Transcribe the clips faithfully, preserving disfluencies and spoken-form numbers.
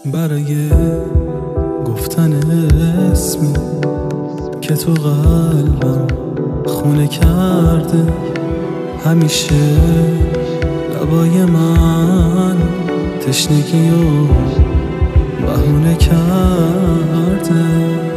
برای گفتن اسمی که تو قلبم خونه کرده، همیشه لبای من تشنگی و بهونه کرده.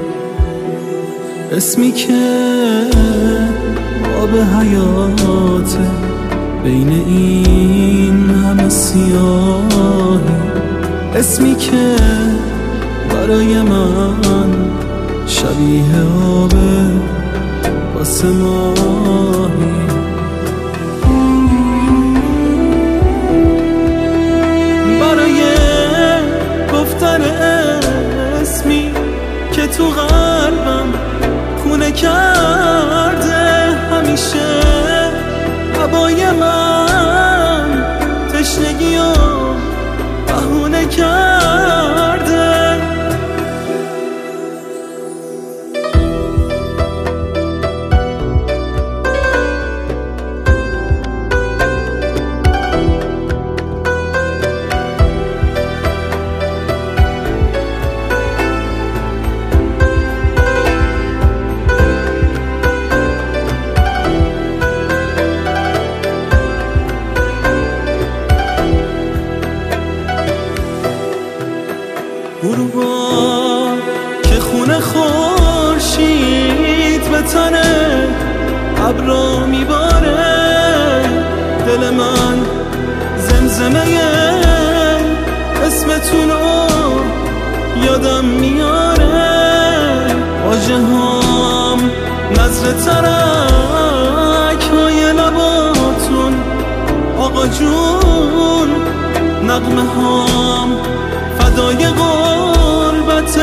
اسمی که آب حیاته بین این همه سیاهی، اسمی که برای من شبیه آب واسه ماهی. برای گفتن اسمی که تو قلبم خونه کرده، همیشه هوای من تشنگی و بهونه کرده. غروبا که خونه خورشید به تنه ابرا میباره، دل من زمزمه اسمتونو یادم میاره. واژه هام نظر ترک های لباتون آقا جون، نغمه هام فدای غربت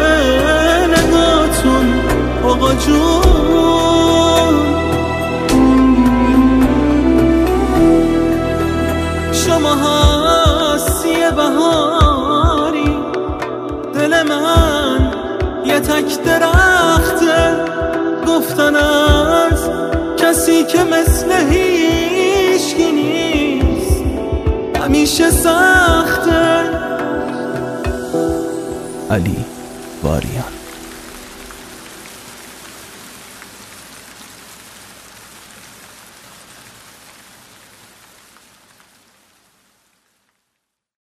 نگاتون آقا جون. شما هستی بهاری، دل من یه تک درخته، گفتن از کسی که مثل هیچکی نیست همیشه سخته. علی واریان.